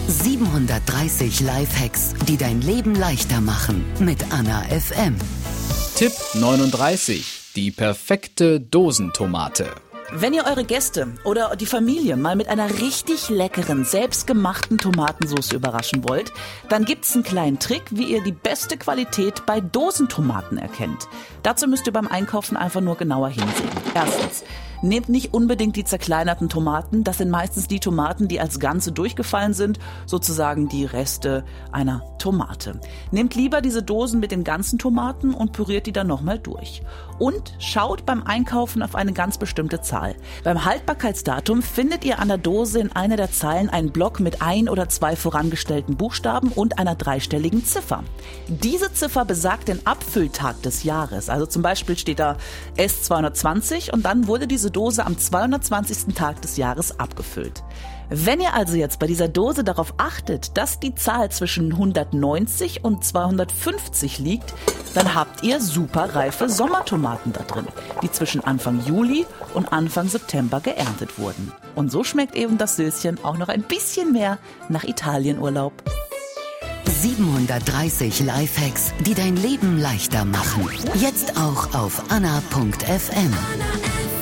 730 Lifehacks, die dein Leben leichter machen. Mit Anna FM. Tipp 39. Die perfekte Dosentomate. Wenn ihr eure Gäste oder die Familie mal mit einer richtig leckeren, selbstgemachten Tomatensauce überraschen wollt, dann gibt's einen kleinen Trick, wie ihr die beste Qualität bei Dosentomaten erkennt. Dazu müsst ihr beim Einkaufen einfach nur genauer hinsehen. Erstens, nehmt nicht unbedingt die zerkleinerten Tomaten. Das sind meistens die Tomaten, die als Ganze durchgefallen sind, sozusagen die Reste einer Tomate. Nehmt lieber diese Dosen mit den ganzen Tomaten und püriert die dann nochmal durch. Und schaut beim Einkaufen auf eine ganz bestimmte Zahl. Beim Haltbarkeitsdatum findet ihr an der Dose in einer der Zeilen einen Block mit 1 oder 2 vorangestellten Buchstaben und einer 3-stelligen Ziffer. Diese Ziffer besagt den Abfülltag des Jahres. Also zum Beispiel steht da S220 und dann wurde diese Dose am 220. Tag des Jahres abgefüllt. Wenn ihr also jetzt bei dieser Dose darauf achtet, dass die Zahl zwischen 190 und 250 liegt, dann habt ihr super reife Sommertomaten da drin, die zwischen Anfang Juli und Anfang September geerntet wurden. Und so schmeckt eben das Söschen auch noch ein bisschen mehr nach Italienurlaub. 730 Lifehacks, die dein Leben leichter machen. Jetzt auch auf anna.fm.